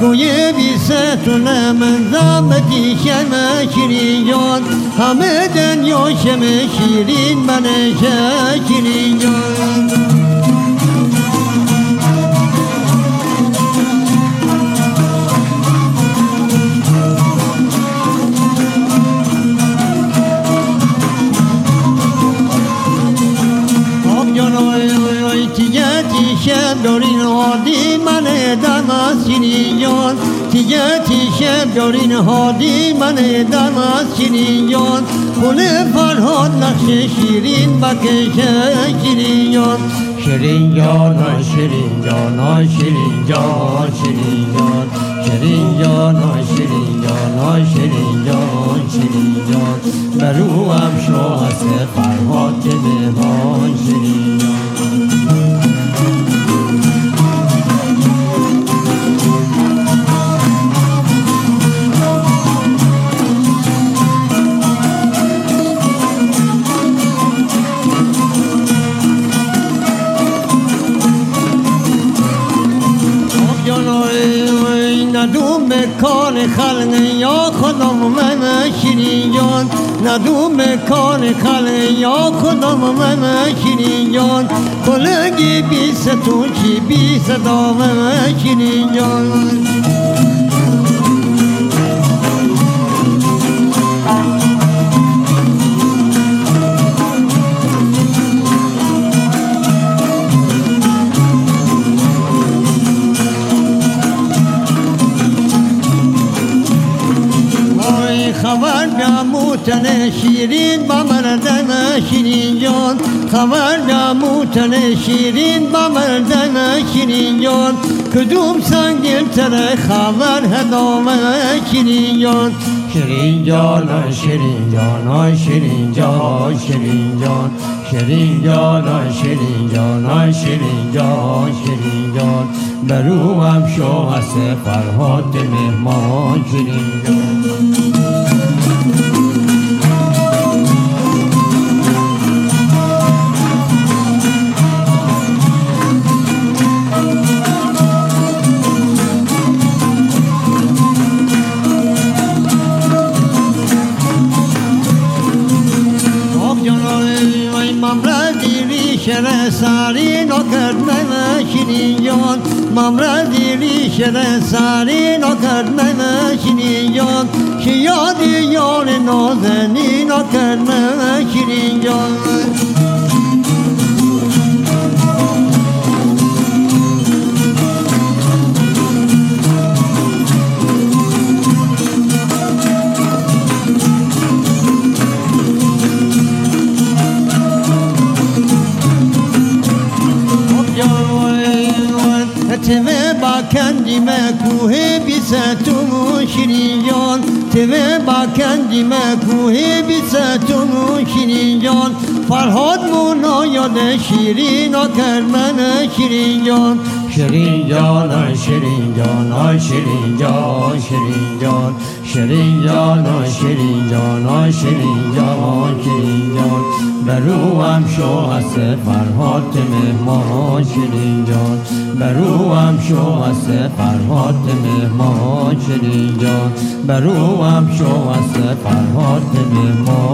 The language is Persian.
گوی بیستونه من زامتی شمه شیرین جان همه دنیا شمه شیرین منه شیرین جان شب دارین هادی من دم شیرین جان شب دارین هادی من دم شیرین جان گل فرهاد نقش شیرین بکشه شیرین جان شیرین جان شیرین جان شیرین جان شیرین جان شیرین جان شیرین جان شیرین جان شیرین جان برو هم شاه است فرهاد مهمان شیرین جان ندوم کار خلق یا خودم من شیرین جان ندوم کار خلق یا خودم من شیرین جان کلگی بی ستون چی بی صدا من شیرین جان خبر بیاموتن شیرین با مردم شیرین جان خبر بیاموتن شیرین با مردم شیرین جان کدوم سنگین تر خبر هدام شیرین جان شیرین جان شیرین جان شیرین جان شیرین جان شیرین جان شیرین جان شیرین جان شیرین جان برو هم شاه است فرهاد مهمان شیرین جان شر ساری نکرد من شیرین جان ممردی ریشه ساری نکرد من شیرین جان که یادی یار نازنی نکرد من شیرین جان تمه با کندی مکوه بیستون شیرین جان تمه با کندی مکوه بیستون شیرین جان فرهاد مونا یاد شیرین کرد من شیرین جان شیرین جان شیرین جان شیرین جان شیرین جان شیرین جان شیرین جان شیرین جان شیرین جان برو هم شاه است فرهاد مهمان شیرین جان برو هم شاه است فرهاد مهمان شیرین جان برو هم شاه است فرهاد مهمان